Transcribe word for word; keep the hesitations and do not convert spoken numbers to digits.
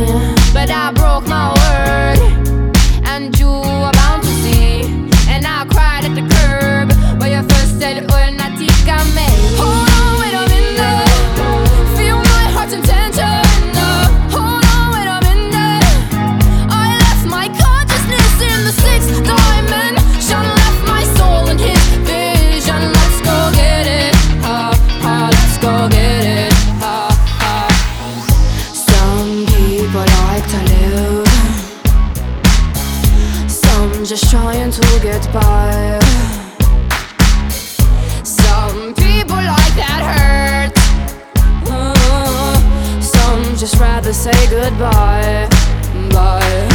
but I broke my word, and you were bound to see. And I cried at the curb where you first said, "Oh, natika me." Hold on, wait a minute, feel my heart's intention. Hold on, wait a minute, I left my consciousness in the sixth dimension, left my soul in his vision. Let's go get it, ha ha, let's go get it, ha ha. Some people like to live, some just trying to get by. Some people like that hurt, uh, some just rather say goodbye, bye.